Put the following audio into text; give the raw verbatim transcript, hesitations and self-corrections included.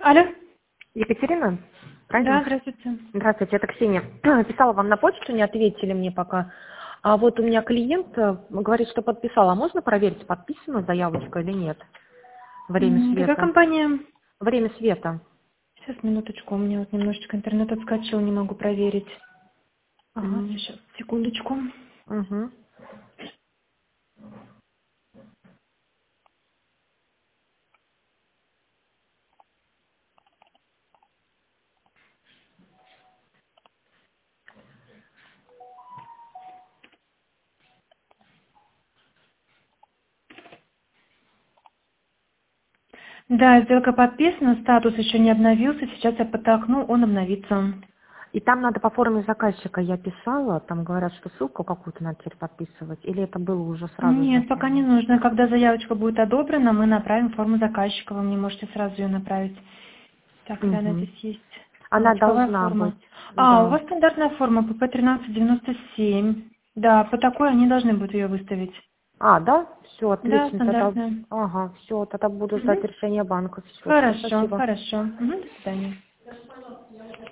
Алло. Екатерина? Правильно? Да, здравствуйте. Здравствуйте, это Ксения. Писала вам на почту, не ответили мне пока. А вот у меня клиент э, говорит, что подписала. Можно проверить, подписана заявочка или нет? Время М, Какая света. компания? Время света. Сейчас, минуточку, у меня вот немножечко интернет отскочил, не могу проверить. Ага, Мгм. сейчас, секундочку. Мгм. Да, сделка подписана, статус еще не обновился, сейчас я подтолкну, он обновится. И там надо по форме заказчика, я писала, там говорят, что ссылку какую-то надо теперь подписывать, или это было уже сразу же? Нет, пока не нужно. Когда заявочка будет одобрена, мы направим форму заказчика, вы мне можете сразу ее направить. Так, да, она Мгм. здесь есть. А, Она типовая должна форма. быть, А, у да. вас стандартная форма пэ пэ тринадцать девяносто семь. Да, по такой они должны будут ее выставить. А, да? Все, Да, отлично, тогда, стандартная. ага, все, тогда буду ждать Мгм. решения банка. Все, Хорошо, спасибо. хорошо. Мгм, до свидания.